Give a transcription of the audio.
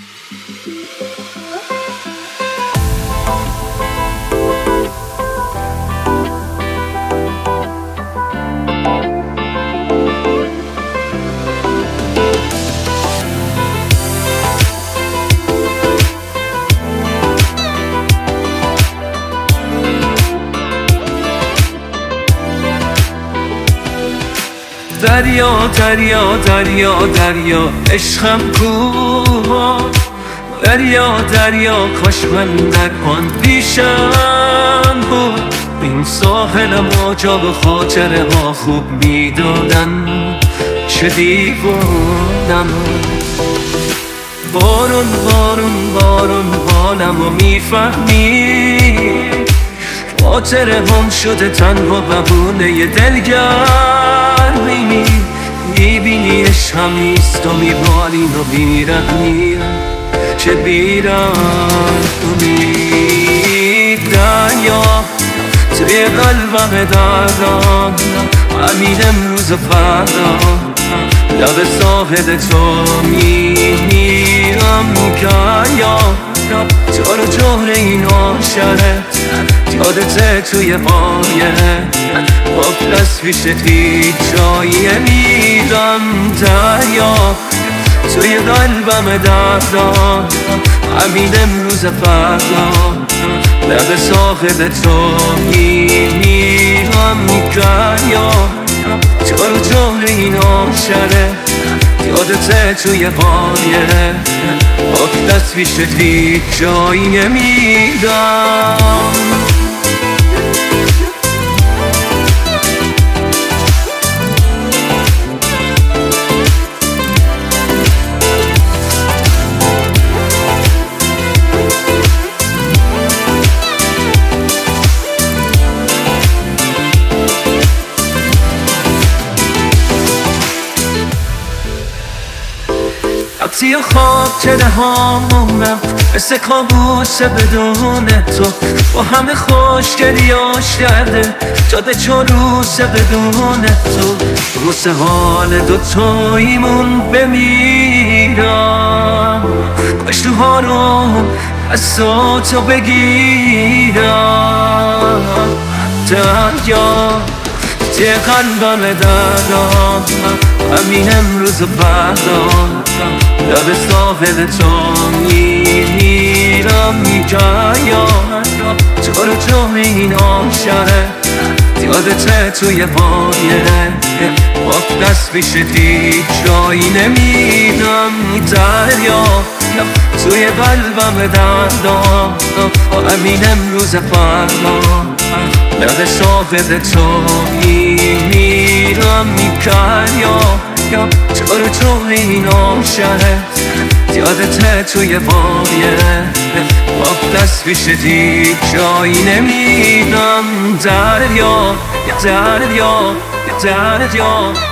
دریا دریا دریا دریا عشقم کو، دریا دریا کاش من در آن پیشم بود. این ساحل ما جا به خاطره ها خوب میدادن، چه دیوانم. بارون بارون بارون حالم رو میفهمی، خاطره هم شده تنها بهونه دلگرمی. میبینی عشقم نیست و میبالین و بیرحمی، چه بیرحمی. دریا توی قلبم دردم، همین امروز و فردا لب ساحل تو میمیرم. دریا تو رو جهر این عاشقت یادته توی قایه قبل پیشت هیچ جایی میرم. دریا توی قلبم دردم، همین امروز فردا لب ساحل تو میمیرم. دریا تو رو جهر این عاشقت یادته توی قایه قبل پیشت هیچ جایی نمیرم. وقتی خواب چده هامونم مثل کابوس بدون تو، با همه خوشگلیاش کرده جاده چروس بدون تو. روز حال دوتاییمون بمیرم، کاش تو ها رو از تو بگیرم. دریا توی قلبم دردم، همین امروز و فردا لب ساحل تو میمیرم. دریا تو رو جهر این عاشقت یادته توی قایه قبل از پیشت هیچ جایی نمیرم. دریا توی قلبم دردم، همین امروز فردا لب ساحل تو میمیرم. دریا تو رو جهر این عاشقت یادته توی قایه قبل از پیشت هیچ جایی نمیرم. دریا دریا دریا